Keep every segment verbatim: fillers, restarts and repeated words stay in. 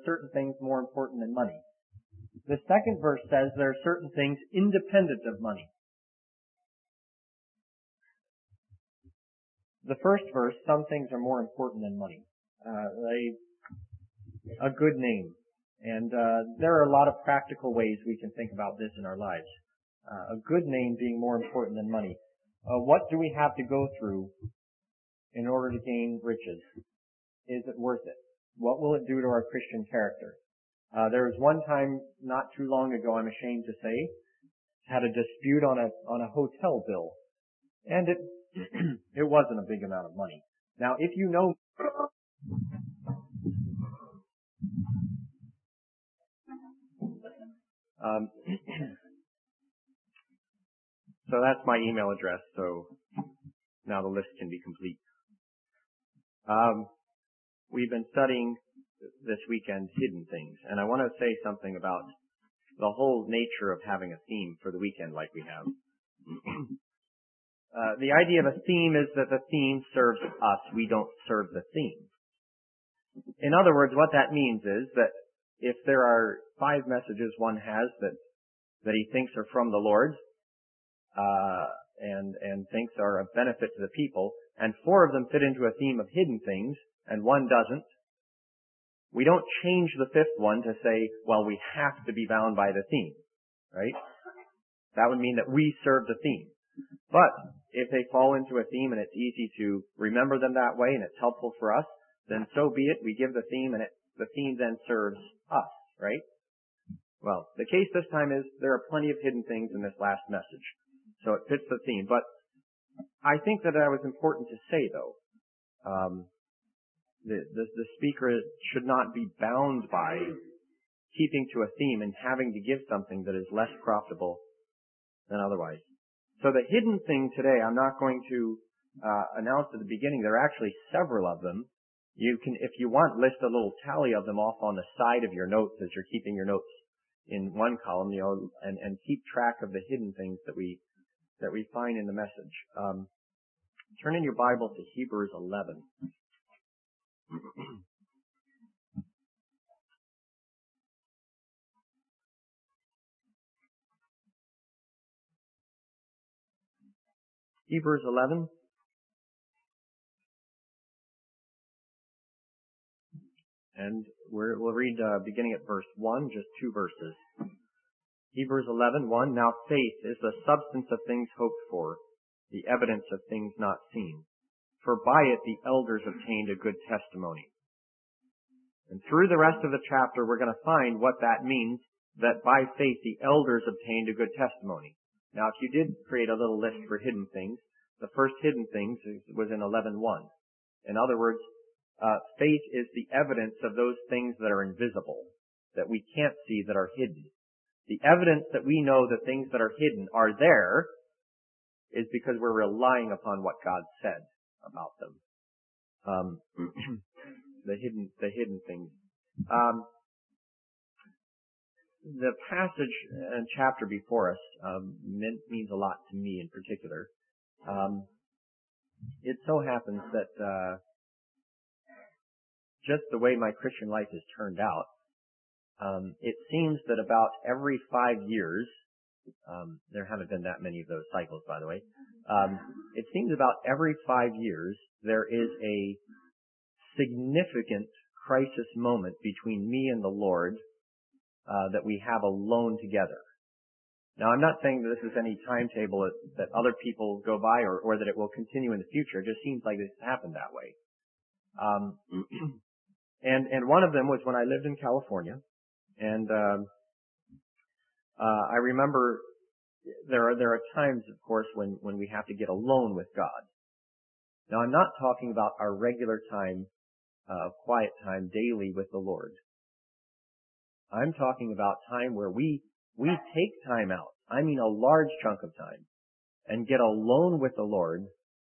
certain things more important than money. The second verse says there are certain things independent of money. The first verse, some things are more important than money. Uh, they, a good name. And uh, there are a lot of practical ways we can think about this in our lives. Uh, a good name being more important than money. Uh, what do we have to go through in order to gain riches? Is it worth it? What will it do to our Christian character? Uh, there was one time not too long ago, I'm ashamed to say, had a dispute on a on a hotel bill, and it it wasn't a big amount of money. Now, if you know, um, so that's my email address. So now the list can be complete. Um, we've been studying this weekend hidden things, and I want to say something about the whole nature of having a theme for the weekend like we have. uh, the idea of a theme is that the theme serves us. We don't serve the theme. In other words, what that means is that if there are five messages one has that that he thinks are from the Lord uh, and and thinks are of benefit to the people, and four of them fit into a theme of hidden things, and one doesn't, we don't change the fifth one to say, well, we have to be bound by the theme, right? That would mean that we serve the theme. But if they fall into a theme and it's easy to remember them that way and it's helpful for us, then so be it. We give the theme and it, the theme then serves us, right? Well, the case this time is there are plenty of hidden things in this last message. So it fits the theme. But I think that that was important to say, though. Um, The, the, the speaker should not be bound by keeping to a theme and having to give something that is less profitable than otherwise. So the hidden thing today, I'm not going to uh, announce at the beginning. There are actually several of them. You can, if you want, list a little tally of them off on the side of your notes as you're keeping your notes in one column, you know, and, and keep track of the hidden things that we that we find in the message. Um, turn in your Bible to Hebrews eleven. Hebrews eleven. And we're, we'll read uh, beginning at verse one, just two verses. Hebrews eleven, one. Now faith is the substance of things hoped for, the evidence of things not seen. For by it the elders obtained a good testimony. And through the rest of the chapter, we're going to find what that means, that by faith the elders obtained a good testimony. Now, if you did create a little list for hidden things, the first hidden things was in eleven one. In other words, uh, faith is the evidence of those things that are invisible, that we can't see, that are hidden. The evidence that we know that things that are hidden are there is because we're relying upon what God said about them. Um, the hidden, the hidden things. Um, the passage and chapter before us um, means a lot to me in particular. Um, it so happens that uh, just the way my Christian life has turned out, um, it seems that about every five years, um, there haven't been that many of those cycles, by the way. Um, it seems about every five years there is a significant crisis moment between me and the Lord uh, that we have alone together. Now, I'm not saying that this is any timetable that, that other people go by or, or that it will continue in the future. It just seems like this happened that way. Um, and and one of them was when I lived in California, and um, uh, I remember there are there are times, of course, when when we have to get alone with God. Now, I'm not talking about our regular time, uh, quiet time daily with the Lord. I'm talking about time where we we take time out. I mean, a large chunk of time, and get alone with the Lord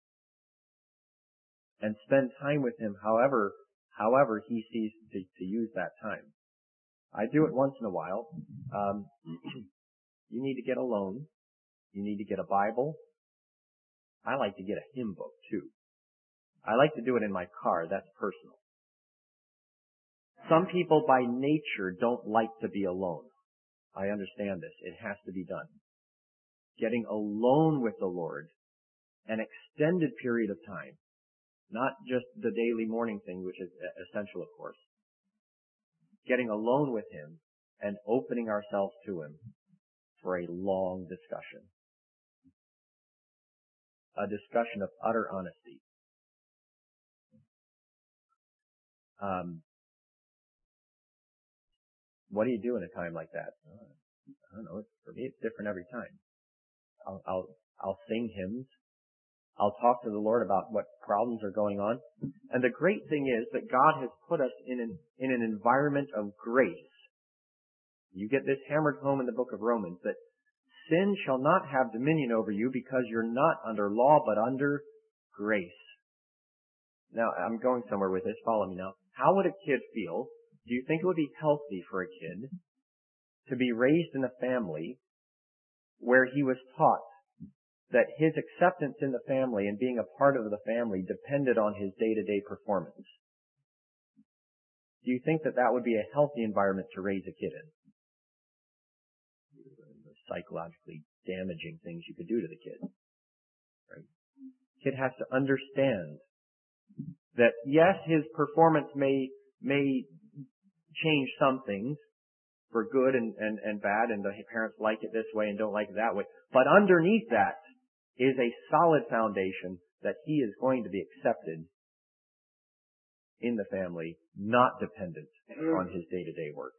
and spend time with Him however, however He sees to, to use that time. I do it once in a while. Um, you need to get alone. You need to get a Bible. I like to get a hymn book too. I like to do it in my car. That's personal. Some people by nature don't like to be alone. I understand this. It has to be done. Getting alone with the Lord, an extended period of time, not just the daily morning thing, which is essential, of course. Getting alone with Him and opening ourselves to Him for a long discussion. A discussion of utter honesty. Um, what do you do in a time like that? I don't know. For me, it's different every time. I'll, I'll, I'll sing hymns. I'll talk to the Lord about what problems are going on. And the great thing is that God has put us in an, in an environment of grace. You get this hammered home in the book of Romans, that sin shall not have dominion over you because you're not under law but under grace. Now, I'm going somewhere with this. Follow me now. How would a kid feel? Do you think it would be healthy for a kid to be raised in a family where he was taught that his acceptance in the family and being a part of the family depended on his day-to-day performance? Do you think that that would be a healthy environment to raise a kid in? Psychologically damaging things you could do to the kid. Right? Kid has to understand that yes, his performance may may change some things for good and, and, and bad, and the parents like it this way and don't like it that way. But underneath that is a solid foundation that he is going to be accepted in the family, not dependent on his day-to-day works.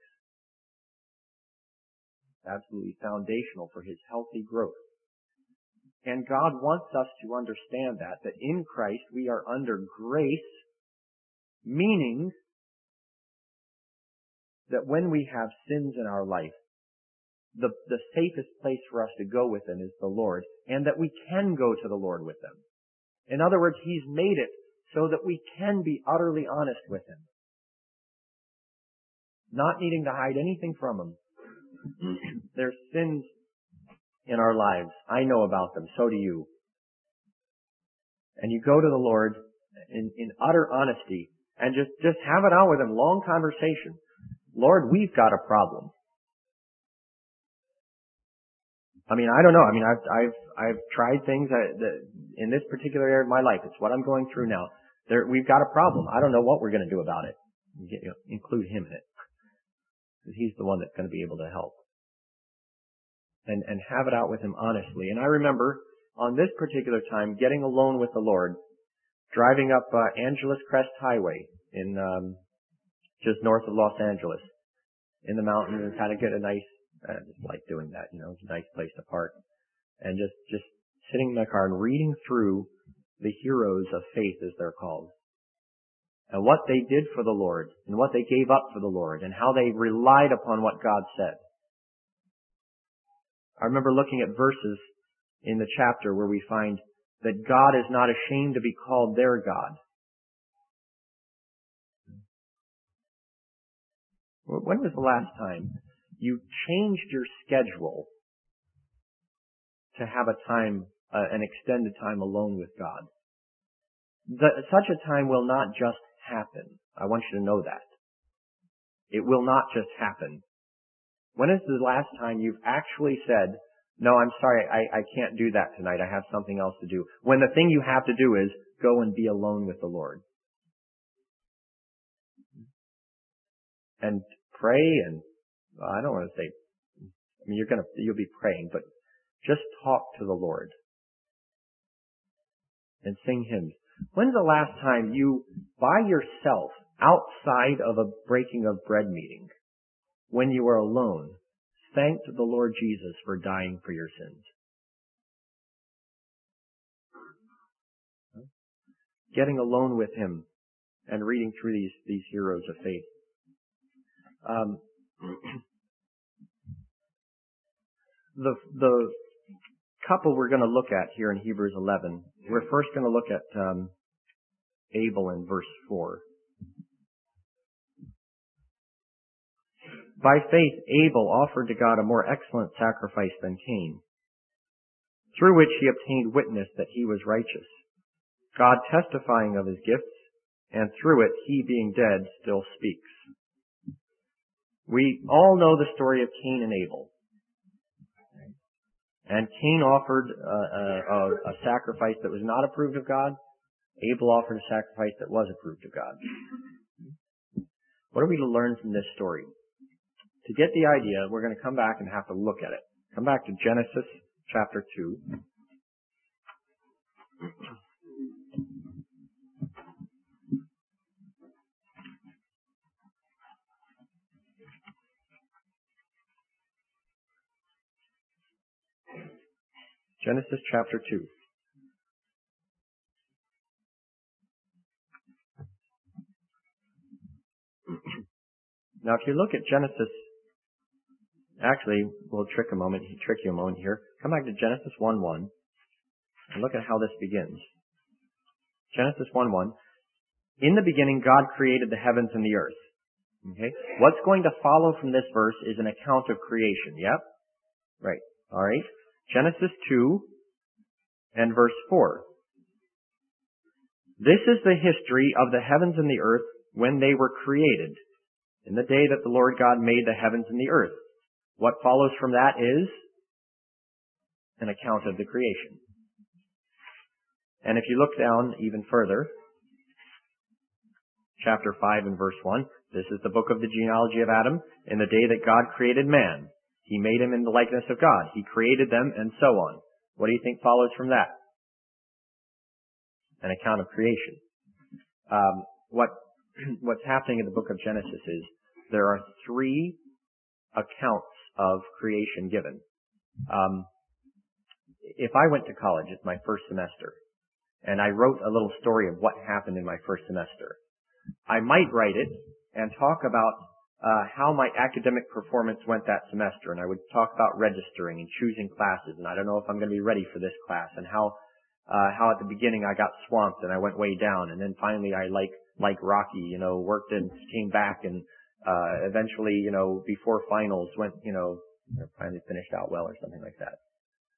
Absolutely foundational for his healthy growth. And God wants us to understand that, that in Christ we are under grace, meaning that when we have sins in our life, the, the safest place for us to go with them is the Lord, and that we can go to the Lord with them. In other words, He's made it so that we can be utterly honest with Him. Not needing to hide anything from Him. There's sins in our lives. I know about them. So do you. And you go to the Lord in, in utter honesty and just, just have it out with Him. Long conversation. Lord, we've got a problem. I mean, I don't know. I mean, I've, I've, I've tried things that, that in this particular area of my life. It's what I'm going through now. There, we've got a problem. I don't know what we're going to do about it. You know, include Him in it. Because He's the one that's going to be able to help. And, and have it out with Him honestly. And I remember on this particular time getting alone with the Lord, driving up uh, Angeles Crest Highway in um, just north of Los Angeles in the mountains, and kind of get a nice, I just like doing that, you know, it's a nice place to park. And just, just sitting in my car and reading through the heroes of faith, as they're called. And what they did for the Lord, and what they gave up for the Lord, and how they relied upon what God said. I remember looking at verses in the chapter where we find that God is not ashamed to be called their God. When was the last time you changed your schedule to have a time, uh, an extended time alone with God? The, such a time will not just happen. I want you to know that. It will not just happen. When is the last time you've actually said, no, I'm sorry, I, I can't do that tonight. I have something else to do. When the thing you have to do is go and be alone with the Lord. And pray and, well, I don't want to say, I mean, you're gonna, you'll be praying, but just talk to the Lord. And sing hymns. When's the last time you, by yourself, outside of a breaking of bread meeting, when you were alone, thanked the Lord Jesus for dying for your sins? Getting alone with Him and reading through these, these heroes of faith. Um, the, the couple we're going to look at here in Hebrews eleven, we're first going to look at um, Abel in verse four. By faith, Abel offered to God a more excellent sacrifice than Cain, through which he obtained witness that he was righteous, God testifying of his gifts, and through it he, being dead, still speaks. We all know the story of Cain and Abel. And Cain offered a, a, a sacrifice that was not approved of God. Abel offered a sacrifice that was approved of God. What are we to learn from this story? To get the idea, we're going to come back and have to look at it. Come back to Genesis chapter two. Genesis chapter two. Now, if you look at Genesis, actually, we'll trick a moment, trick you a moment here. Come back to Genesis one one and look at how this begins. Genesis one one. In the beginning, God created the heavens and the earth. Okay? What's going to follow from this verse is an account of creation. Yep? Right. All right. Genesis two and verse four. This is the history of the heavens and the earth when they were created, in the day that the Lord God made the heavens and the earth. What follows from that is an account of the creation. And if you look down even further, chapter five and verse one, this is the book of the genealogy of Adam. In the day that God created man, He made him in the likeness of God. He created them, and so on. What do you think follows from that? An account of creation. Um, what what's happening in the book of Genesis is there are three accounts of creation given. Um, if I went to college, it's my first semester, and I wrote a little story of what happened in my first semester, I might write it and talk about uh, how my academic performance went that semester, and I would talk about registering and choosing classes, and I don't know if I'm going to be ready for this class, and how uh, how at the beginning I got swamped and I went way down, and then finally I, like like Rocky, you know, worked and came back, and uh, eventually, you know, before finals went, you know, finally finished out well or something like that.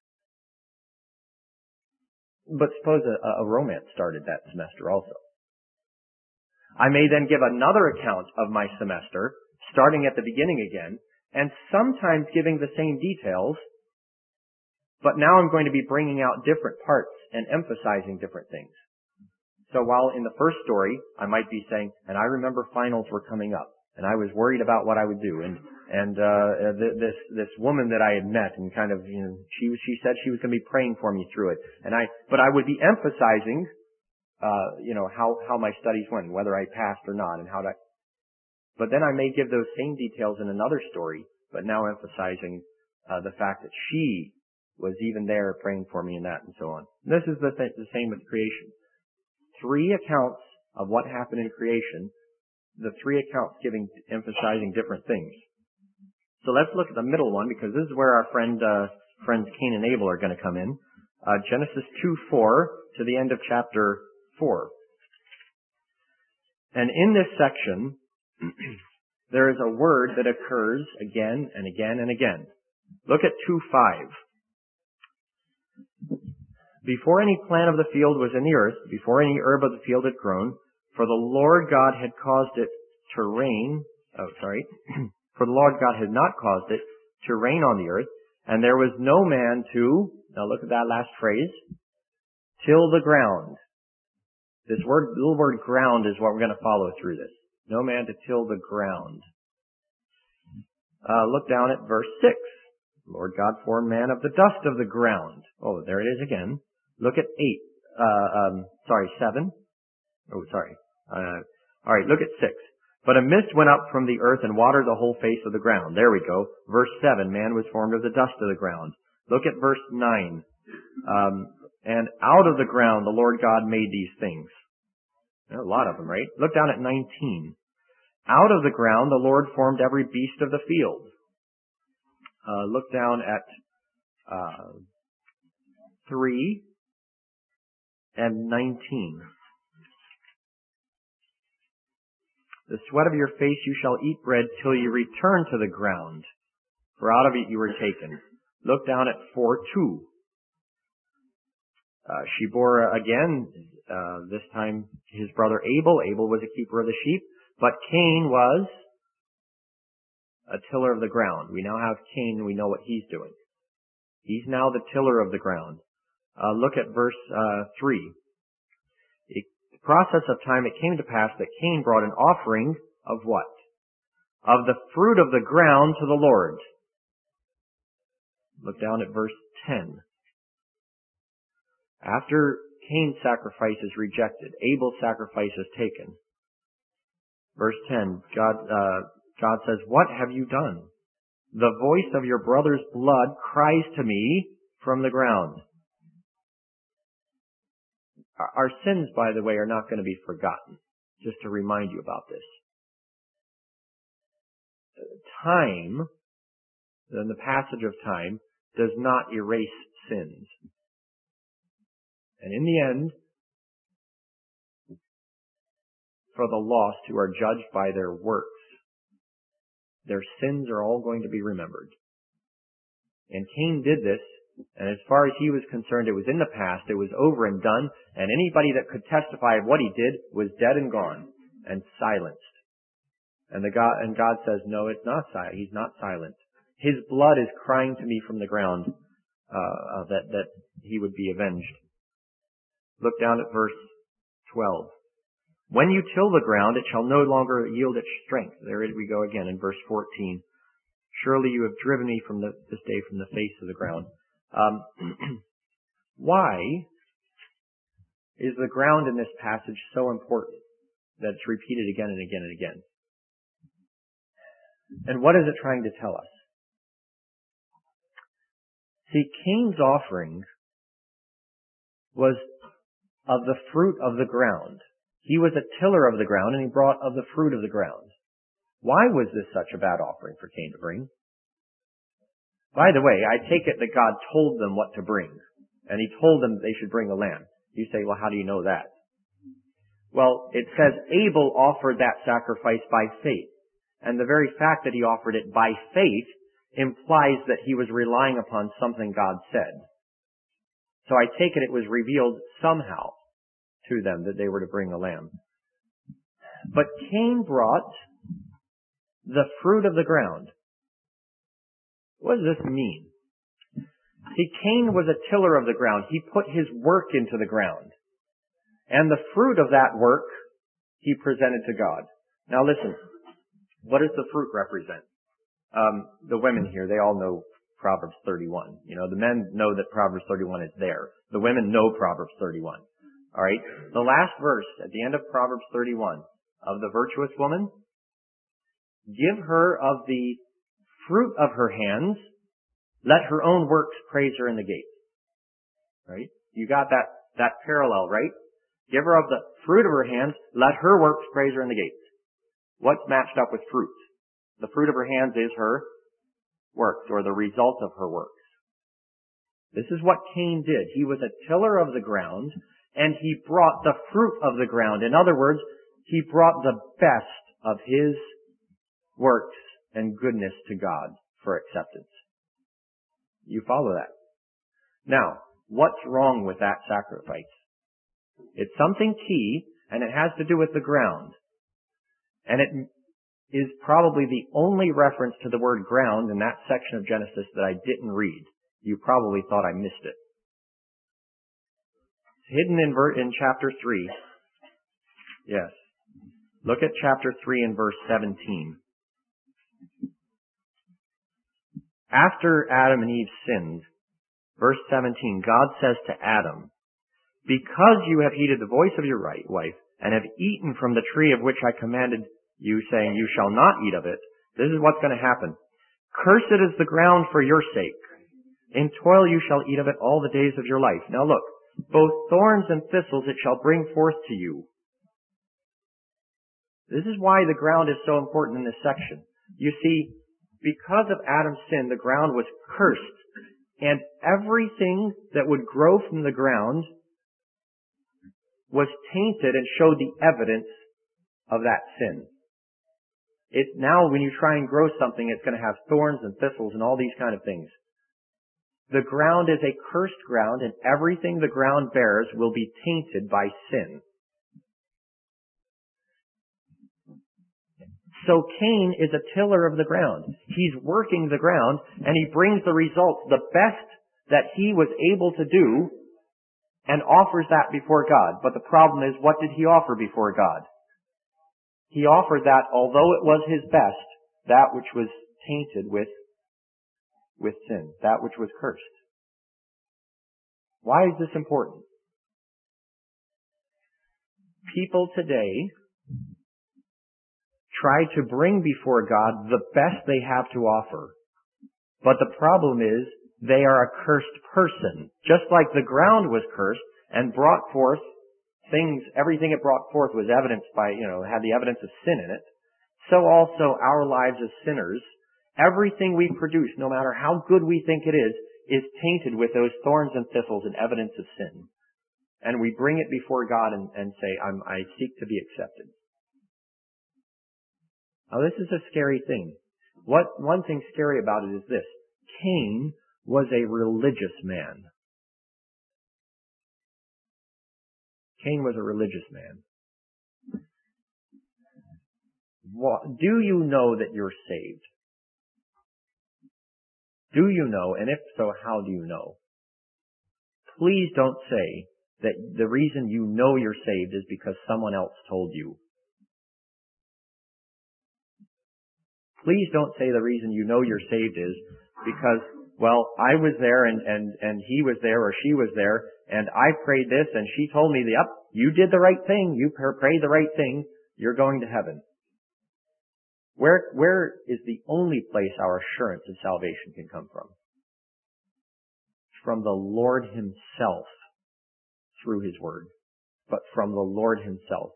But suppose a, a romance started that semester also. I may then give another account of my semester, starting at the beginning again, and sometimes giving the same details, but now I'm going to be bringing out different parts and emphasizing different things. So while in the first story, I might be saying, and I remember finals were coming up, and I was worried about what I would do, and and uh th- this this woman that I had met, and kind of, you know, she she said she was going to be praying for me through it, and I but I would be emphasizing, uh you know, how how my studies went, whether I passed or not, and how to. But then I may give those same details in another story, but now emphasizing uh the fact that she was even there praying for me, and that, and so on. And this is the th- the same with creation. Three accounts of what happened in creation. The three accounts giving, emphasizing different things. So let's look at the middle one, because this is where our friend, uh, friends Cain and Abel are going to come in. Uh, Genesis two four to the end of chapter four. And in this section, there is a word that occurs again and again and again. Look at two five. Before any plant of the field was in the earth, before any herb of the field had grown, for the Lord God had caused it to rain, oh, sorry, for the Lord God had not caused it to rain on the earth, and there was no man to, now look at that last phrase, till the ground. This word, little word ground is what we're going to follow through this. No man to till the ground. Uh, look down at verse six. Lord God formed man of the dust of the ground. Oh, there it is again. Look at eight, uh, um, sorry, seven. Oh, sorry. Uh, all right, look at six. But a mist went up from the earth and watered the whole face of the ground. There we go. Verse seven, man was formed of the dust of the ground. Look at verse nine. Um, and out of the ground the Lord God made these things. There are a lot of them, right? Look down at nineteen. Out of the ground the Lord formed every beast of the field. Uh, look down at uh, three and nineteen. The sweat of your face you shall eat bread till you return to the ground, for out of it you were taken. Look down at four two. Uh, she bore again, uh, this time his brother Abel. Abel was a keeper of the sheep, but Cain was a tiller of the ground. We now have Cain, and we know what he's doing. He's now the tiller of the ground. Uh, look at verse uh, three. It, the process of time, it came to pass that Cain brought an offering of what? Of the fruit of the ground to the Lord. Look down at verse ten. After Cain's sacrifice is rejected, Abel's sacrifice is taken. Verse ten, God, uh, God says, "What have you done? The voice of your brother's blood cries to me from the ground." Our sins, by the way, are not going to be forgotten. Just to remind you about this. Time, then the passage of time, does not erase sins. And in the end, for the lost who are judged by their works, their sins are all going to be remembered. And Cain did this, and as far as he was concerned, it was in the past, it was over and done, and anybody that could testify of what he did was dead and gone, and silenced. And the God, and God says, no, it's not silent. He's not silent. His blood is crying to me from the ground, uh, that, that he would be avenged. Look down at verse twelve. When you till the ground, it shall no longer yield its strength. There we go again in verse fourteen. Surely you have driven me from the, this day from the face of the ground. Um, why is the ground in this passage so important that it's repeated again and again and again? And what is it trying to tell us? See, Cain's offering was of the fruit of the ground. He was a tiller of the ground, and he brought of the fruit of the ground. Why was this such a bad offering for Cain to bring? By the way, I take it that God told them what to bring, and he told them they should bring a lamb. You say, well, how do you know that? Well, it says Abel offered that sacrifice by faith, and the very fact that he offered it by faith implies that he was relying upon something God said. So I take it it was revealed somehow to them that they were to bring a lamb. But Cain brought the fruit of the ground. What does this mean? See, Cain was a tiller of the ground. He put his work into the ground. And the fruit of that work he presented to God. Now listen, what does the fruit represent? Um, the women here, they all know Proverbs thirty-one. You know, the men know that Proverbs thirty-one is there. The women know Proverbs thirty-one. All right? The last verse at the end of Proverbs thirty-one, of the virtuous woman, give her of the fruit of her hands, let her own works praise her in the gate. Right? You got that, that parallel, right? Give her of the fruit of her hands, let her works praise her in the gates. What's matched up with fruit? The fruit of her hands is her works, or the result of her works. This is what Cain did. He was a tiller of the ground, and he brought the fruit of the ground. In other words, he brought the best of his works and goodness to God for acceptance. You follow that? Now, what's wrong with that sacrifice? It's something key, and it has to do with the ground. And it is probably the only reference to the word ground in that section of Genesis that I didn't read. You probably thought I missed it. It's hidden in, ver- in chapter three. Yes. Look at chapter three and verse seventeen. After Adam and Eve sinned, verse seventeen, God says to Adam, because you have heeded the voice of your right wife, and have eaten from the tree of which I commanded you, saying, you shall not eat of it, this is what's going to happen. Cursed is the ground for your sake. In toil you shall eat of it all the days of your life. Now look, both thorns and thistles it shall bring forth to you. This is why the ground is so important in this section. You see, because of Adam's sin, the ground was cursed, and everything that would grow from the ground was tainted and showed the evidence of that sin. It now, when you try and grow something, it's going to have thorns and thistles and all these kind of things. The ground is a cursed ground, and everything the ground bears will be tainted by sin. So Cain is a tiller of the ground. he's working the ground, and he brings the results, the best that he was able to do, and offers that before God. But the problem is, what did he offer before God? He offered that, although it was his best, that which was tainted with, with sin, that which was cursed. Why is this important? People today try to bring before God the best they have to offer. But the problem is, they are a cursed person. Just like the ground was cursed and brought forth things, everything it brought forth was evidenced by, you know, had the evidence of sin in it. So also our lives as sinners, everything we produce, no matter how good we think it is, is tainted with those thorns and thistles and evidence of sin. And we bring it before God and, and say, I'm, I seek to be accepted. Now this is a scary thing. What, one thing scary about it is this. Cain was a religious man. Cain was a religious man. What, do you know that you're saved? Do you know? And if so, how do you know? Please don't say that the reason you know you're saved is because someone else told you. Please don't say the reason you know you're saved is because, well, I was there and, and, and he was there or she was there and I prayed this and she told me, yep, you did the right thing. You prayed the right thing. You're going to heaven. Where, where is the only place our assurance of salvation can come from? From the Lord himself through his word. But from the Lord himself.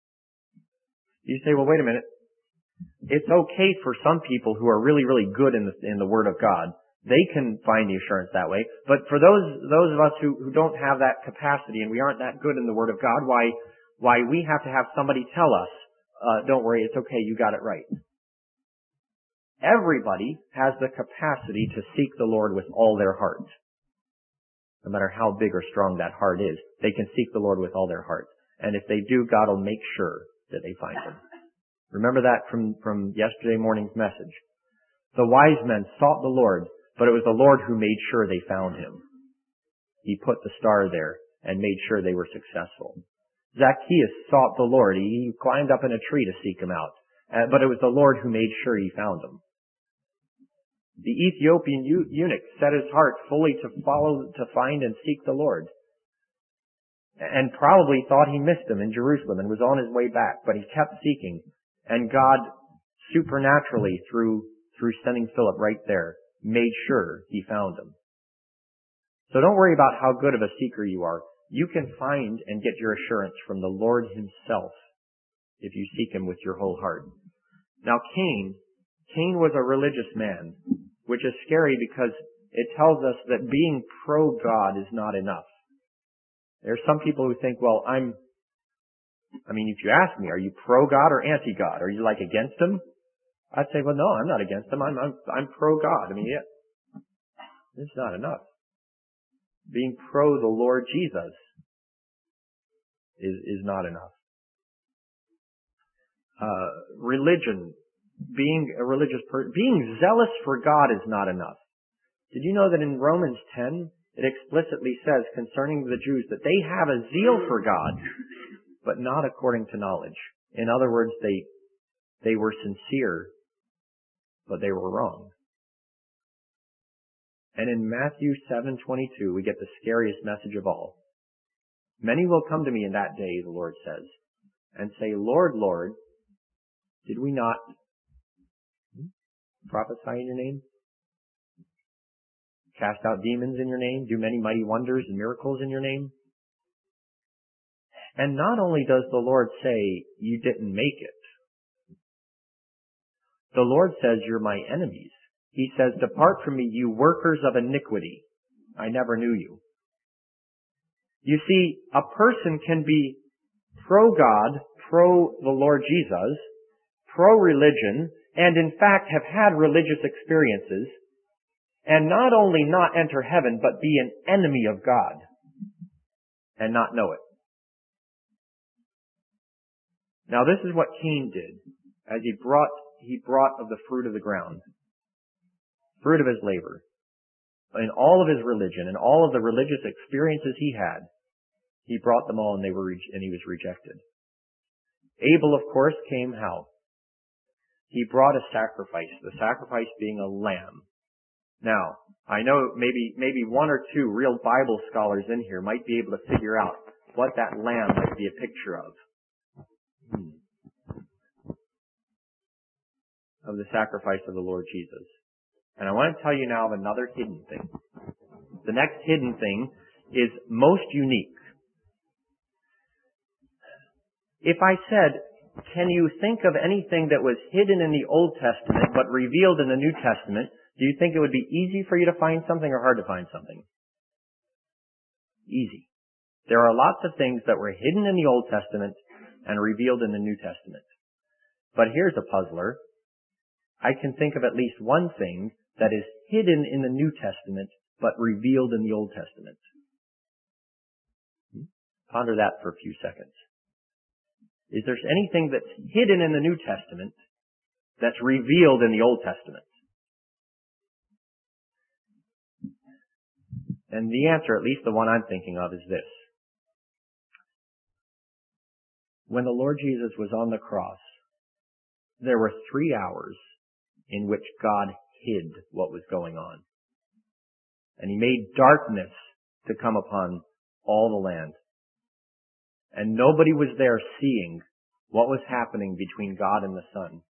You say, well, wait a minute. It's okay for some people who are really, really good in the, in the Word of God. They can find the assurance that way. But for those, those of us who, who don't have that capacity and we aren't that good in the Word of God, why, why we have to have somebody tell us, uh, don't worry, it's okay, you got it right. Everybody has the capacity to seek the Lord with all their heart. No matter how big or strong that heart is, they can seek the Lord with all their heart. And if they do, God will make sure that they find Him. Remember that from, from yesterday morning's message. The wise men sought the Lord, but it was the Lord who made sure they found Him. He put the star there and made sure they were successful. Zacchaeus sought the Lord. He climbed up in a tree to seek Him out. Uh, but it was the Lord who made sure he found Him. The Ethiopian eunuch set his heart fully to follow, to find and seek the Lord. And probably thought he missed Him in Jerusalem and was on his way back, but he kept seeking. And God supernaturally, through, through sending Philip right there, made sure he found him. So don't worry about how good of a seeker you are. You can find and get your assurance from the Lord himself if you seek Him with your whole heart. Now Cain, Cain was a religious man, which is scary because it tells us that being pro-God is not enough. There are some people who think, well, I'm I mean, if you ask me, are you pro-God or anti-God? Are you like against Him? I'd say, well, no, I'm not against Him. I'm, I'm, I'm pro-God. I mean, yeah, it's not enough. Being pro the Lord Jesus is, is not enough. Uh, religion, being a religious person, being zealous for God is not enough. Did you know that in Romans ten, it explicitly says concerning the Jews that they have a zeal for God, but not according to knowledge. In other words, they, they were sincere, but they were wrong. And in Matthew seven twenty-two, we get the scariest message of all. Many will come to me in that day, the Lord says, and say, Lord, Lord, did we not prophesy in your name? Cast out demons in your name? Do many mighty wonders and miracles in your name? And not only does the Lord say, you didn't make it. The Lord says, you're my enemies. He says, depart from me, you workers of iniquity. I never knew you. You see, a person can be pro-God, pro the Lord Jesus, pro-religion, and in fact have had religious experiences, and not only not enter heaven, but be an enemy of God, and not know it. Now this is what Cain did, as he brought, he brought of the fruit of the ground. fruit of his labor, in all of his religion, and all of the religious experiences he had, he brought them all and they were re- and he was rejected. Abel, of course, came how? He brought a sacrifice, the sacrifice being a lamb. Now, I know maybe maybe one or two real Bible scholars in here might be able to figure out what that lamb might be a picture of. Hmm. Of the sacrifice of the Lord Jesus. And I want to tell you now of another hidden thing. The next hidden thing is most unique. If I said, can you think of anything that was hidden in the Old Testament but revealed in the New Testament, do you think it would be easy for you to find something or hard to find something? Easy. There are lots of things that were hidden in the Old Testament and revealed in the New Testament. But here's a puzzler. I can think of at least one thing that is hidden in the New Testament but revealed in the Old Testament. Ponder that for a few seconds. Is there anything that's hidden in the New Testament that's revealed in the Old Testament? And the answer, at least the one I'm thinking of, is this. When the Lord Jesus was on the cross, there were three hours in which God hid what was going on. And He made darkness to come upon all the land. And nobody was there seeing what was happening between God and the Son.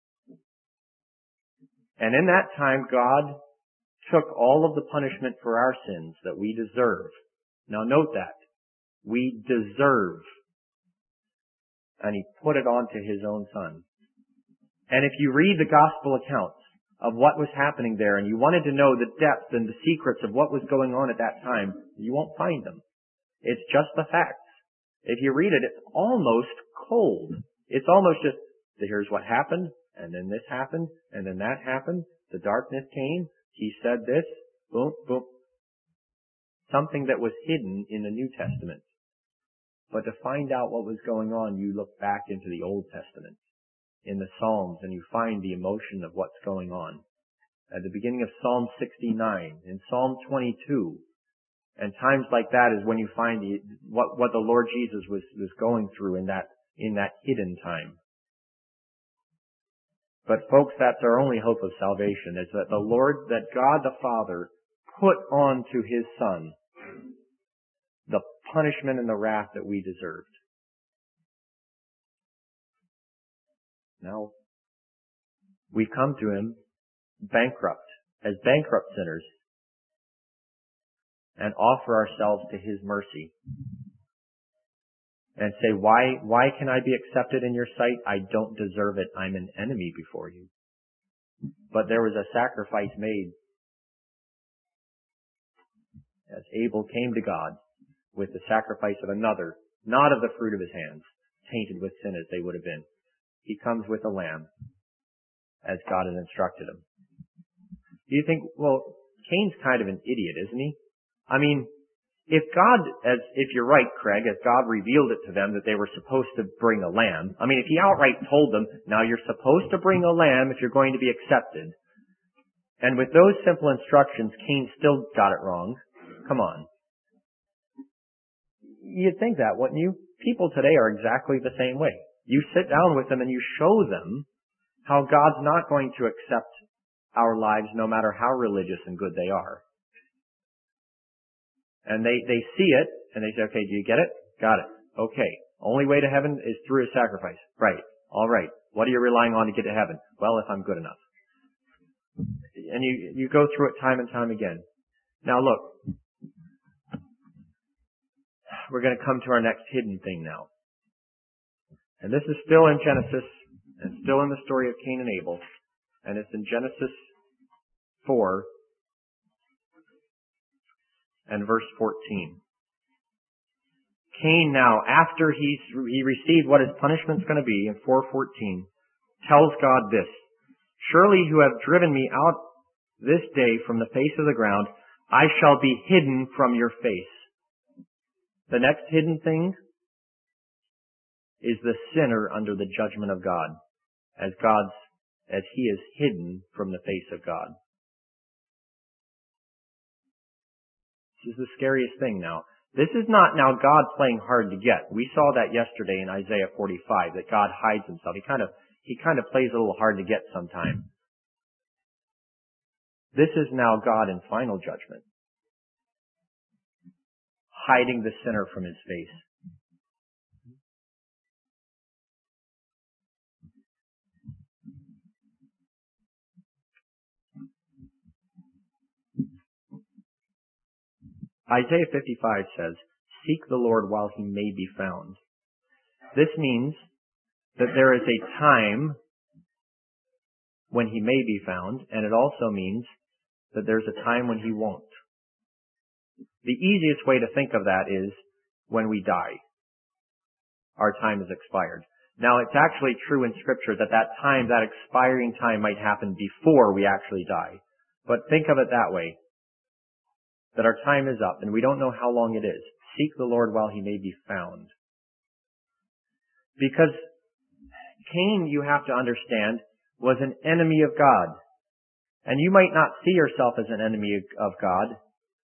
And in that time, God took all of the punishment for our sins that we deserve. Now note that. We deserve. And He put it onto His own Son. And if you read the gospel accounts of what was happening there, and you wanted to know the depth and the secrets of what was going on at that time, you won't find them. It's just the facts. If you read it, it's almost cold. It's almost just, here's what happened, and then this happened, and then that happened. The darkness came. He said this. Boom, boom. Something that was hidden in the New Testament. But to find out what was going on, you look back into the Old Testament, in the Psalms, and you find the emotion of what's going on. At the beginning of Psalm sixty-nine, in Psalm twenty-two, and times like that is when you find the, what, what the Lord Jesus was, was going through in that, in that hidden time. But folks, that's our only hope of salvation, is that the Lord, that God the Father put onto His Son the punishment and the wrath that we deserved. Now, we come to Him bankrupt, as bankrupt sinners, and offer ourselves to His mercy. And say, why, why can I be accepted in your sight? I don't deserve it. I'm an enemy before you. But there was a sacrifice made. As Abel came to God with the sacrifice of another, not of the fruit of his hands, tainted with sin as they would have been. He comes with a lamb, as God has instructed him. Do you think, well, Cain's kind of an idiot, isn't he? I mean, if God, as if you're right, Craig, as God revealed it to them that they were supposed to bring a lamb, I mean, if He outright told them, now you're supposed to bring a lamb if you're going to be accepted, and with those simple instructions, Cain still got it wrong, come on. You'd think that, wouldn't you? People today are exactly the same way. You sit down with them and you show them how God's not going to accept our lives no matter how religious and good they are. And they, they see it, and they say, okay, do you get it? Got it. Okay. Only way to heaven is through a sacrifice. Right. All right. What are you relying on to get to heaven? Well, if I'm good enough. And you, you go through it time and time again. Now look. We're going to come to our next hidden thing now. And this is still in Genesis, and still in the story of Cain and Abel. And it's in Genesis four, and verse fourteen. Cain now, after he's, he received what his punishment's going to be, in four fourteen, tells God this, surely you have driven me out this day from the face of the ground, I shall be hidden from your face. The next hidden thing is the sinner under the judgment of God, as God's, as he is hidden from the face of God. This is the scariest thing now. This is not now God playing hard to get. We saw that yesterday in Isaiah forty-five, that God hides himself. He kind of, he kind of plays a little hard to get sometimes. This is now God in final judgment, hiding the sinner from his face. Isaiah fifty-five says, "Seek the Lord while he may be found." This means that there is a time when he may be found, and it also means that there's a time when he won't. The easiest way to think of that is when we die. Our time is expired. Now, it's actually true in Scripture that that time, that expiring time might happen before we actually die. But think of it that way, that our time is up and we don't know how long it is. Seek the Lord while he may be found. Because Cain, you have to understand, was an enemy of God. And you might not see yourself as an enemy of God.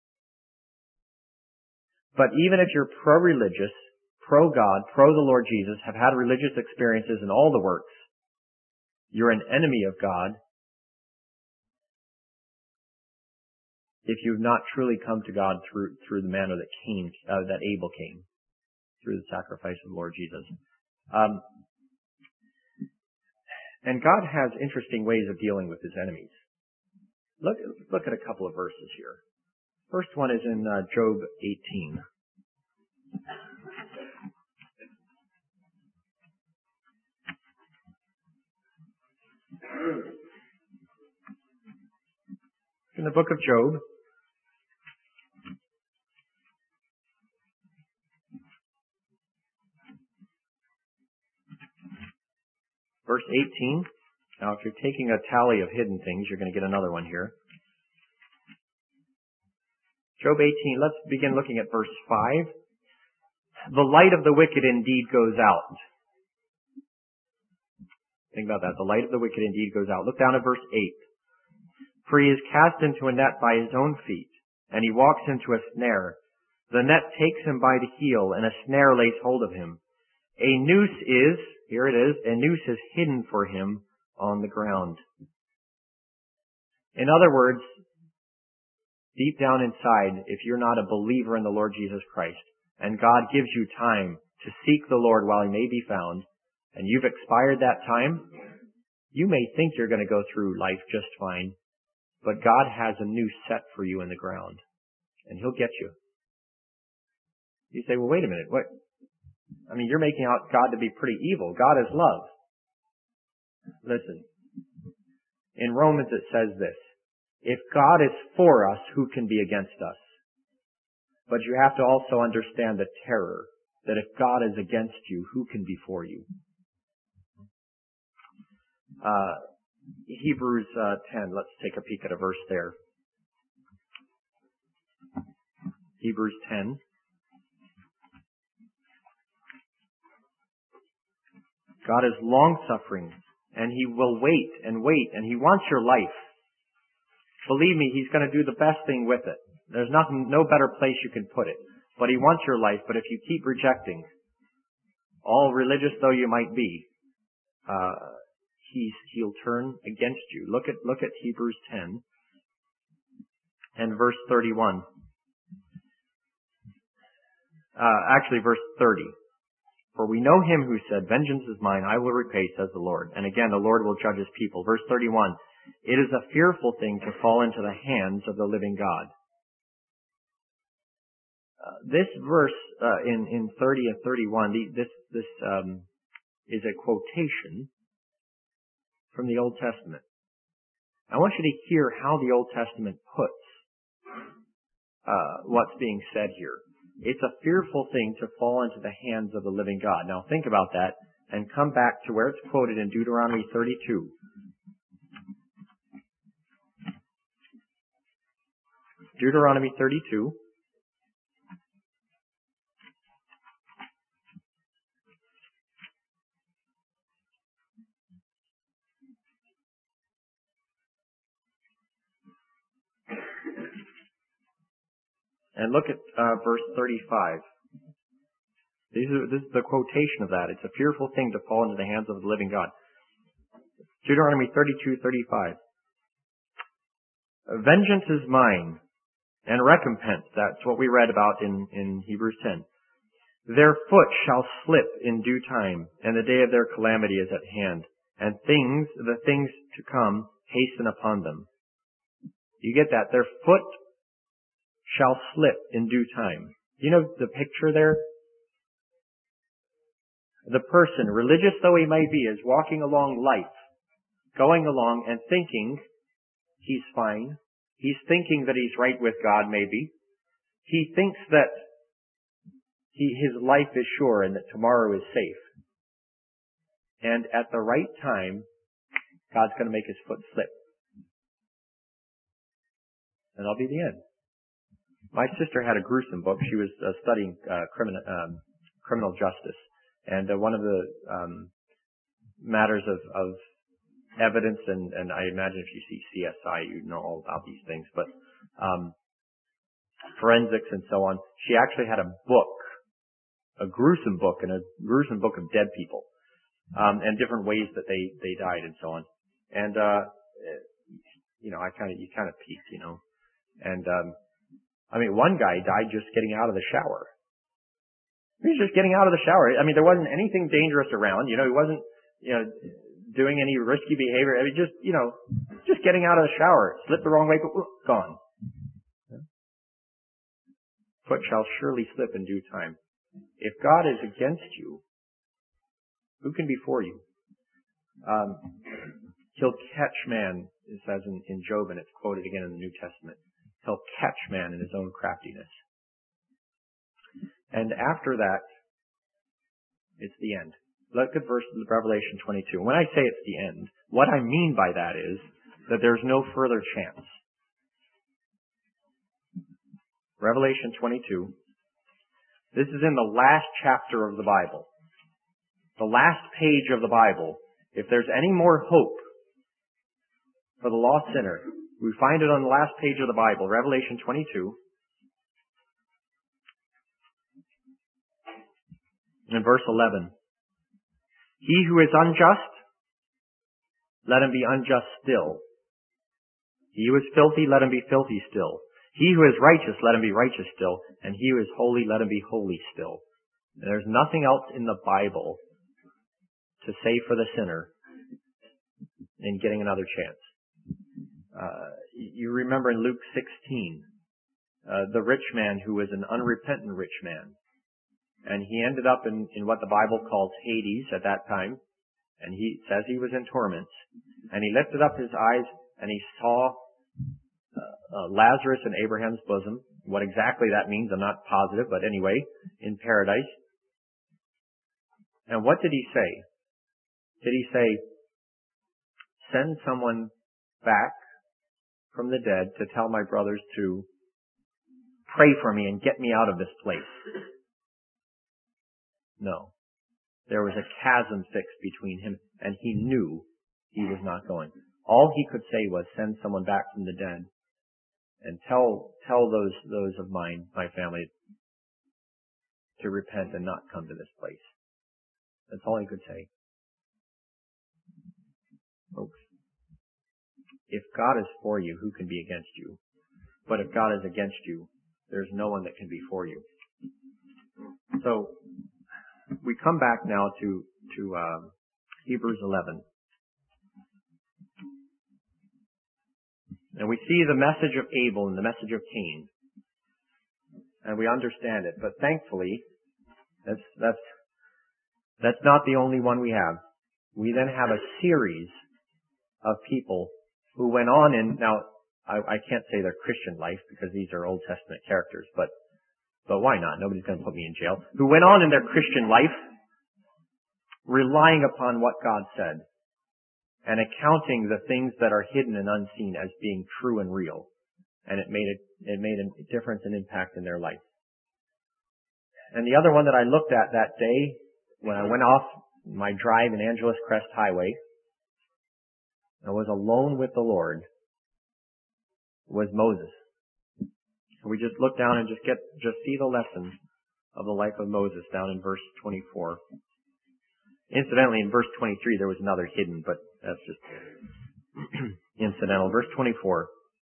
But even if you're pro-religious, pro-God, pro the Lord Jesus, have had religious experiences in all the works, you're an enemy of God if you've not truly come to God through through the manner that Cain, uh, that Abel came, through the sacrifice of the Lord Jesus. Um, and God has interesting ways of dealing with his enemies. Look, look at a couple of verses here. First one is in uh, Job eighteen. In the book of Job, verse eighteen. Now, if you're taking a tally of hidden things, you're going to get another one here. Job eighteen, let's begin looking at verse five. The light of the wicked indeed goes out. Think about that. The light of the wicked indeed goes out. Look down at verse eight. For he is cast into a net by his own feet, and he walks into a snare. The net takes him by the heel, and a snare lays hold of him. A noose is, here it is, a noose is hidden for him on the ground. In other words, deep down inside, if you're not a believer in the Lord Jesus Christ, and God gives you time to seek the Lord while he may be found, and you've expired that time, you may think you're going to go through life just fine, but God has a noose set for you in the ground, and he'll get you. You say, well, wait a minute, what? I mean, you're making out God to be pretty evil. God is love. Listen, in Romans it says this, if God is for us, who can be against us? But you have to also understand the terror that if God is against you, who can be for you? Uh, Hebrews uh, ten, let's take a peek at a verse there. Hebrews ten. God is long-suffering, and he will wait and wait, and he wants your life. Believe me, he's going to do the best thing with it. There's nothing, no better place you can put it. But he wants your life, but if you keep rejecting, all religious though you might be, uh, he's, he'll turn against you. Look at, look at Hebrews ten and verse thirty-one. Uh, actually verse thirty. For we know him who said, vengeance is mine, I will repay, says the Lord. And again, the Lord will judge his people. Verse thirty-one. It is a fearful thing to fall into the hands of the living God. Uh, this verse uh, in, in thirty and thirty-one, the, this, this um, is a quotation from the Old Testament. I want you to hear how the Old Testament puts uh, what's being said here. It's a fearful thing to fall into the hands of the living God. Now think about that and come back to where it's quoted in Deuteronomy thirty-two. Deuteronomy thirty-two. And look at uh, verse thirty-five. These are, this is the quotation of that. It's a fearful thing to fall into the hands of the living God. Deuteronomy thirty-two thirty-five. Vengeance is mine, and recompense. That's what we read about in, in Hebrews ten. Their foot shall slip in due time, and the day of their calamity is at hand, and things, the things to come, hasten upon them. You get that? Their foot shall slip in due time. You know the picture there? The person, religious though he may be, is walking along life, going along and thinking he's fine. He's thinking that he's right with God, maybe. He thinks that he, his life is sure and that tomorrow is safe. And at the right time, God's going to make his foot slip. And that'll be the end. My sister had a gruesome book. She was uh, studying uh, criminal, um, criminal justice. And uh, one of the um, matters of, of evidence, and, and I imagine if you see C S I, you know all about these things, but um, forensics and so on. She actually had a book, a gruesome book, and a gruesome book of dead people, um, and different ways that they, they died and so on. And, uh, you know, I kind of, you kind of peek, you know. And, um, I mean, one guy died just getting out of the shower. He was just getting out of the shower. I mean, there wasn't anything dangerous around. You know, he wasn't, you know, doing any risky behavior. I mean, just, you know, just getting out of the shower. Slipped the wrong way, but gone. Foot shall surely slip in due time. If God is against you, who can be for you? Um, he'll catch man, it says in, in Job, and it's quoted again in the New Testament. He'll catch man in his own craftiness. And after that, it's the end. Look at verse Revelation twenty-two. When I say it's the end, what I mean by that is that there's no further chance. Revelation twenty-two. This is in the last chapter of the Bible. The last page of the Bible. If there's any more hope for the lost sinner, we find it on the last page of the Bible, Revelation twenty-two. In verse eleven. He who is unjust, let him be unjust still. He who is filthy, let him be filthy still. He who is righteous, let him be righteous still. And he who is holy, let him be holy still. There's nothing else in the Bible to say for the sinner in getting another chance. Uh, you remember in Luke sixteen, uh, the rich man who was an unrepentant rich man. And he ended up in, in what the Bible calls Hades at that time. And he says he was in torments. And he lifted up his eyes and he saw uh, uh, Lazarus in Abraham's bosom. What exactly that means, I'm not positive, but anyway, in paradise. And what did he say? Did he say, send someone back from the dead to tell my brothers to pray for me and get me out of this place? No. There was a chasm fixed between him, and he knew he was not going. All he could say was, send someone back from the dead and tell tell those those of mine, my family, to repent and not come to this place. That's all he could say. Folks, if God is for you, who can be against you? But if God is against you, there's no one that can be for you. So, we come back now to, to uh, Hebrews eleven. And we see the message of Abel and the message of Cain. And we understand it. But thankfully, that's, that's, that's not the only one we have. We then have a series of people who went on in, now, I, I can't say their Christian life because these are Old Testament characters, but But why not? Nobody's going to put me in jail. Who went on in their Christian life relying upon what God said and accounting the things that are hidden and unseen as being true and real. And it made it, it made a difference and impact in their life. And the other one that I looked at that day when I went off my drive in Angeles Crest Highway, I was alone with the Lord, was Moses. So we just look down and just get, just see the lesson of the life of Moses down in verse twenty-four. Incidentally, in verse twenty-three there was another hidden, but that's just incidental. Verse twenty-four.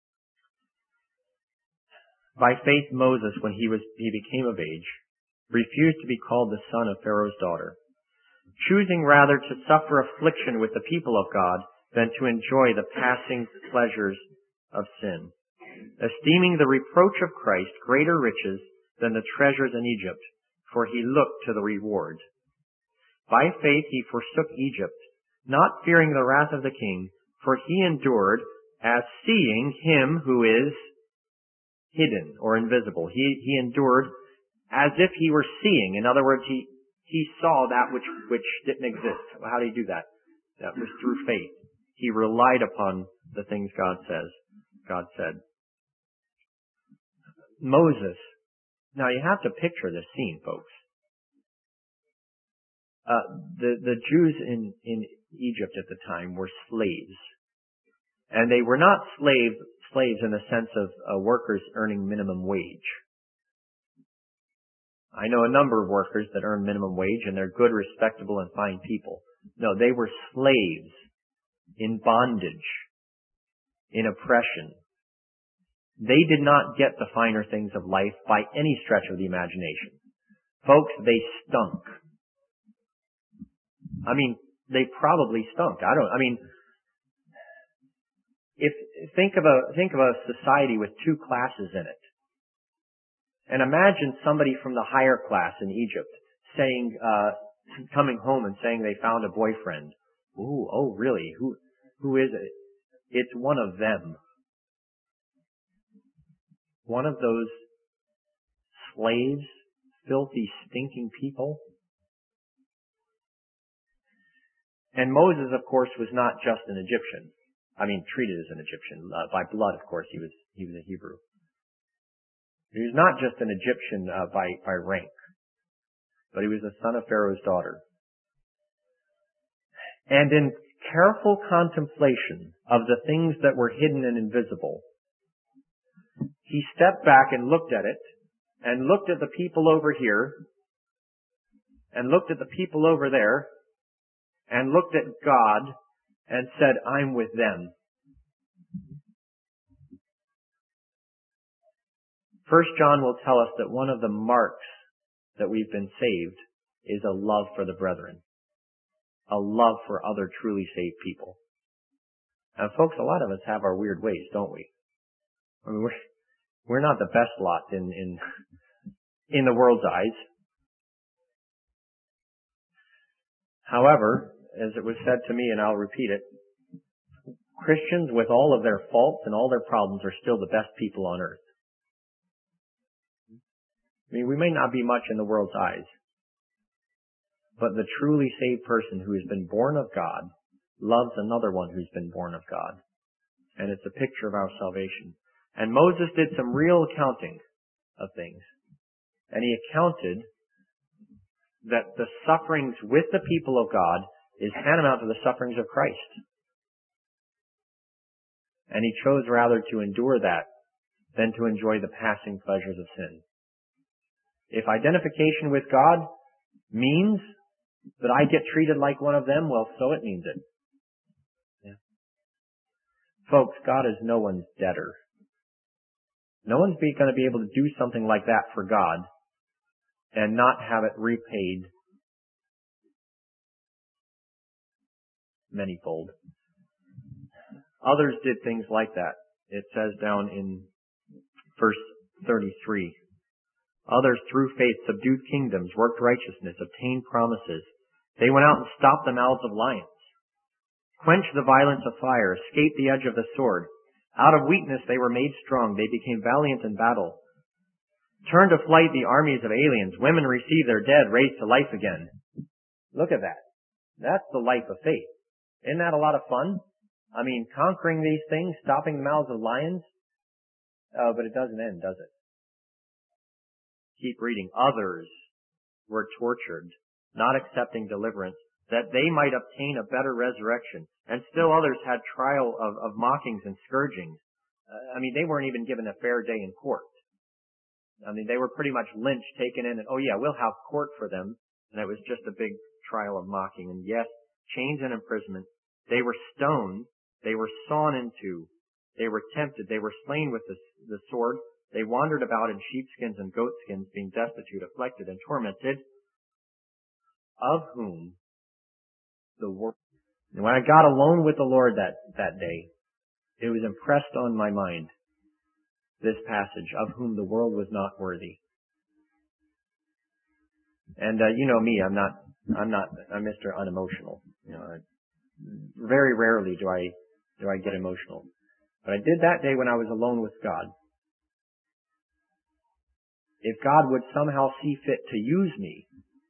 By faith Moses, when he was, he became of age, refused to be called the son of Pharaoh's daughter, choosing rather to suffer affliction with the people of God than to enjoy the passing pleasures of sin, esteeming the reproach of Christ greater riches than the treasures in Egypt, for he looked to the reward. By faith he forsook Egypt, not fearing the wrath of the king, for he endured as seeing him who is hidden or invisible. He, he endured as if he were seeing. In other words, he, he saw that which, which didn't exist. Well, how did he do that? That was through faith. He relied upon the things God says, God said. Moses. Now you have to picture this scene, folks. Uh, the, the Jews in, in Egypt at the time were slaves. And they were not slave, slaves in the sense of uh, workers earning minimum wage. I know a number of workers that earn minimum wage and they're good, respectable, and fine people. No, they were slaves in bondage, in oppression. They did not get the finer things of life by any stretch of the imagination. Folks, they stunk. I mean, they probably stunk. I don't, I mean, if, think of a, think of a society with two classes in it. And imagine somebody from the higher class in Egypt saying, uh, coming home and saying they found a boyfriend. Ooh, oh really? Who, who is it? It's one of them. One of those slaves, filthy, stinking people. And Moses, of course, was not just an Egyptian. I mean, treated as an Egyptian. Uh, by blood, of course, he was, he was a Hebrew. He was not just an Egyptian uh, by, by rank, but he was the son of Pharaoh's daughter. And in careful contemplation of the things that were hidden and invisible, he stepped back and looked at it, and looked at the people over here, and looked at the people over there, and looked at God, and said, I'm with them. First John will tell us that one of the marks that we've been saved is a love for the brethren. A love for other truly saved people. And folks, a lot of us have our weird ways, don't we? I mean, we're, we're not the best lot in, in, in the world's eyes. However, as it was said to me, and I'll repeat it, Christians with all of their faults and all their problems are still the best people on earth. I mean, we may not be much in the world's eyes, but the truly saved person who has been born of God loves another one who's been born of God. And it's a picture of our salvation. And Moses did some real accounting of things. And he accounted that the sufferings with the people of God is tantamount to the sufferings of Christ. And he chose rather to endure that than to enjoy the passing pleasures of sin. If identification with God means that I get treated like one of them, well, so it means it. Yeah. Folks, God is no one's debtor. No one's going to be able to do something like that for God and not have it repaid manyfold. Others did things like that. It says down in verse thirty-three. Others through faith subdued kingdoms, worked righteousness, obtained promises. They went out and stopped the mouths of lions, quenched the violence of fire, escaped the edge of the sword. Out of weakness they were made strong. They became valiant in battle. Turned to flight the armies of aliens. Women received their dead raised to life again. Look at that. That's the life of faith. Isn't that a lot of fun? I mean, conquering these things, stopping the mouths of lions. Oh, but it doesn't end, does it? Keep reading. Others were tortured, not accepting deliverance, that they might obtain a better resurrection. And still others had trial of, of mockings and scourgings. Uh, I mean, they weren't even given a fair day in court. I mean, they were pretty much lynched, taken in, and oh yeah, we'll have court for them. And it was just a big trial of mocking. And yes, chains and imprisonment. They were stoned. They were sawn in two. They were tempted. They were slain with the, the sword. They wandered about in sheepskins and goatskins, being destitute, afflicted, and tormented, of whom the world. And when I got alone with the Lord that, that day, it was impressed on my mind, this passage, of whom the world was not worthy. And, uh, you know me, I'm not, I'm not, I'm Mister Unemotional. You know, I, very rarely do I, do I get emotional. But I did that day when I was alone with God. If God would somehow see fit to use me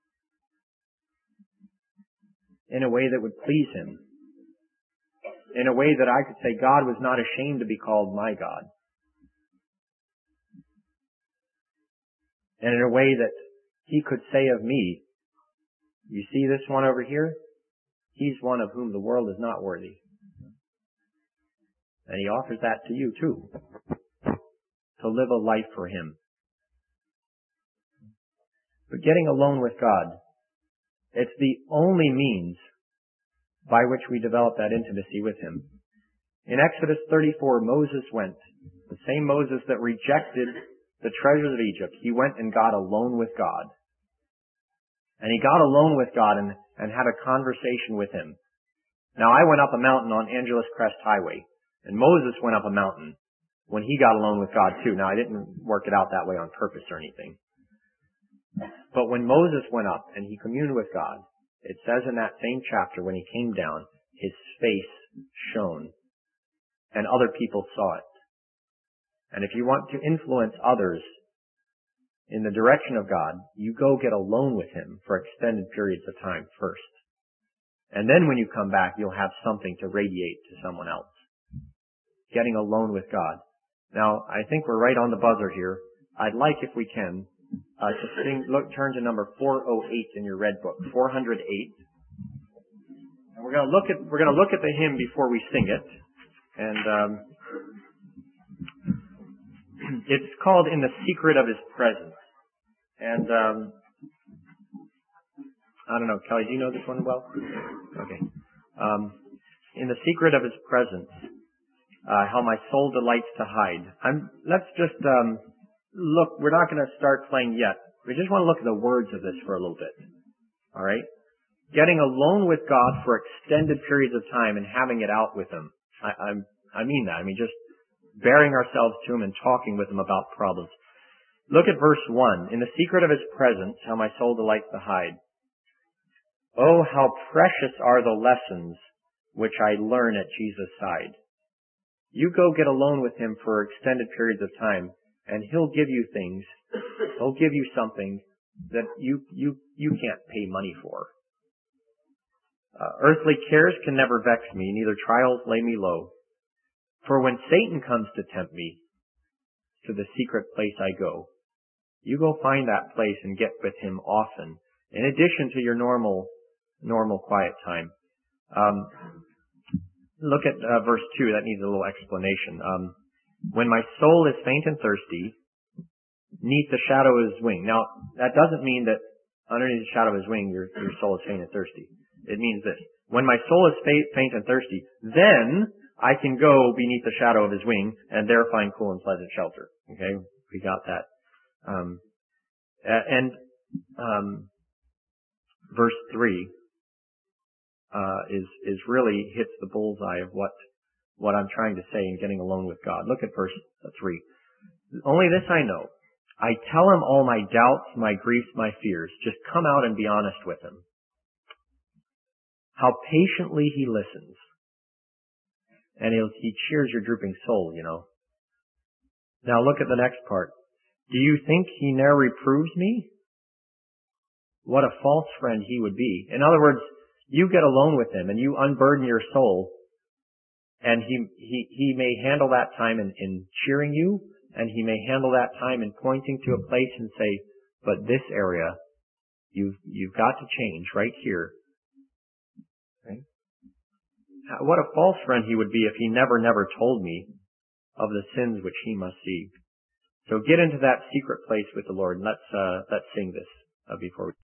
in a way that would please Him, in a way that I could say God was not ashamed to be called my God, and in a way that He could say of me, you see this one over here? He's one of whom the world is not worthy. And He offers that to you too, to live a life for Him. But getting alone with God, it's the only means by which we develop that intimacy with Him. In Exodus thirty-four, Moses went, the same Moses that rejected the treasures of Egypt. He went and got alone with God. And he got alone with God and, and had a conversation with Him. Now, I went up a mountain on Angeles Crest Highway, and Moses went up a mountain when he got alone with God too. Now, I didn't work it out that way on purpose or anything. But when Moses went up and he communed with God, it says in that same chapter, when he came down, his face shone, and other people saw it. And if you want to influence others in the direction of God, you go get alone with Him for extended periods of time first. And then when you come back, you'll have something to radiate to someone else. Getting alone with God. Now, I think we're right on the buzzer here. I'd like, if we can, uh, to sing, look, turn to number four oh eight in your red book, four oh eight. And we're going to look at, we're going to look at the hymn before we sing it. And, um, it's called In the Secret of His Presence. And, um, I don't know, Kelly, do you know this one well? Okay. Um, in the Secret of His Presence, uh, how my soul delights to hide. I'm, let's just, um, look, we're not going to start playing yet. We just want to look at the words of this for a little bit. Alright? Getting alone with God for extended periods of time and having it out with Him. I, I'm, I mean that. I mean, just bearing ourselves to Him and talking with Him about problems. Look at verse one. In the secret of His presence, how my soul delights to hide. Oh, how precious are the lessons which I learn at Jesus' side. You go get alone with Him for extended periods of time, and He'll give you things. He'll give you something that you, you, you can't pay money for. Uh, earthly cares can never vex me, neither trials lay me low. For when Satan comes to tempt me, to the secret place I go. You go find that place and get with Him often, in addition to your normal, normal quiet time. Um, look at uh, verse two. That needs a little explanation. Um, when my soul is faint and thirsty, neath the shadow of His wing. Now, that doesn't mean that underneath the shadow of His wing, your, your soul is faint and thirsty. It means this. When my soul is faint and thirsty, then I can go beneath the shadow of His wing and there find cool and pleasant shelter. Okay, we got that. Um, and um, verse three uh, is is really hits the bullseye of what what I'm trying to say in getting alone with God. Look at verse three. Only this I know: I tell Him all my doubts, my griefs, my fears. Just come out and be honest with Him. How patiently He listens. And he'll, he cheers your drooping soul, you know. Now look at the next part. Do you think He ne'er reproves me? What a false friend He would be. In other words, you get alone with Him and you unburden your soul, and He, he, he may handle that time in, in cheering you, and He may handle that time in pointing to a place and say, but this area, you've, you've got to change right here. Okay? What a false friend He would be if He never, never told me of the sins which He must see. So get into that secret place with the Lord. And let's, uh, let's sing this uh, before we